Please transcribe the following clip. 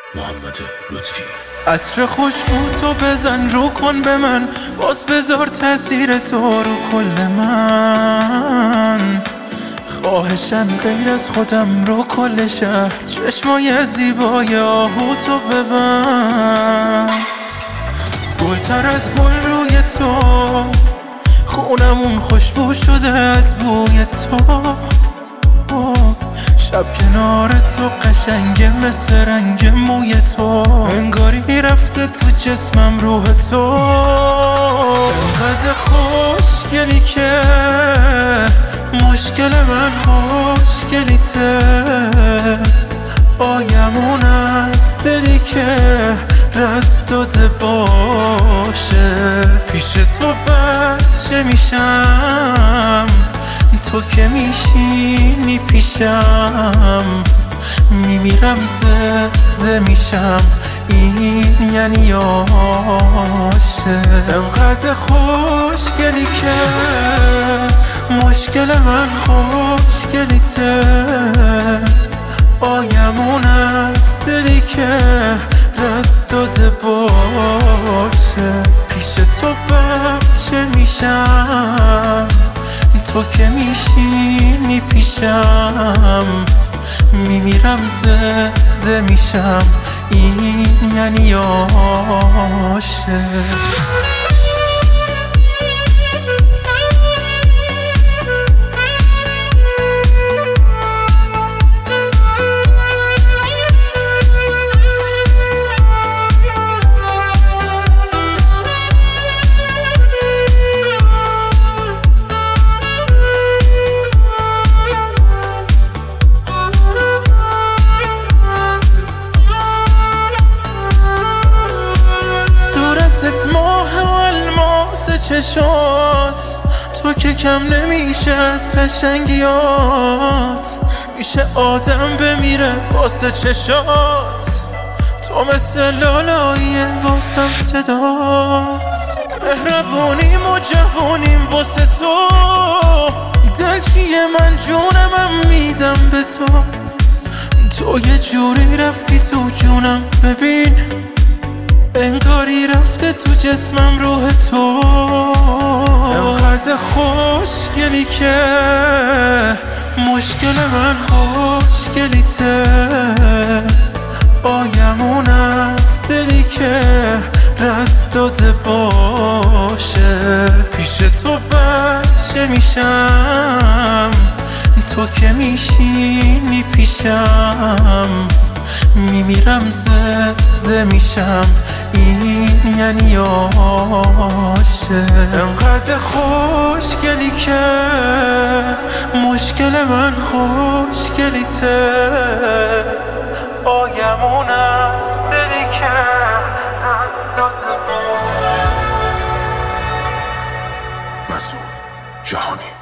محمد لطفی. عطر خوشبو تو بزن رو کن به من، باز بذار تاثیر تو رو کل من. خواهشن غیر از خودم رو کل شهر، چشمای زیبای آهو تو ببند. گلتر از گل روی تو، خونمون خوشبو شده از بوی تو. شب کنار تو قشنگه مثل رنگ موی تو، انگاری رفته تو جسمم روح تو. انقدر خوشگلی که مشکل من خوشگلیته. آیمون از دلی که رد داده باشه. پیش تو بچه میشم، تو که میشینی پیشم. میمیرم زنده میشم، این یعنی عاشق. انقدر خوشگلی که مشکل من خوشگلیته. آیمون از دلی که رد داده باشه. پیش تو بچه میشم، تو که میشینی پیشم. میمیرم زنده میشم، این یعنی عاشق. چشات تو که کم نمیشه از قشنگیات. میشه آدم بمیره واسه چشات. تو مثل لالاییه واسم صدات. مهربونیم و جوونیم واسه تو. دل چیه من جونمم میدم به تو. تو یه جوری رفتی تو جونم، ببین انگاری رفته تو جسمم روح تو. انقدر خوشگلی که مشکل من خوشگلیته. آیمون از دلی که رد داده باشه. پیش تو بچه میشم، تو که میشینی پیشم. میمیرم زنده میشم، این یعنی عاشق. انقدر خوشگلی که مشکل من خوشگلیته. آیمون از دلی که مسعود جهانی.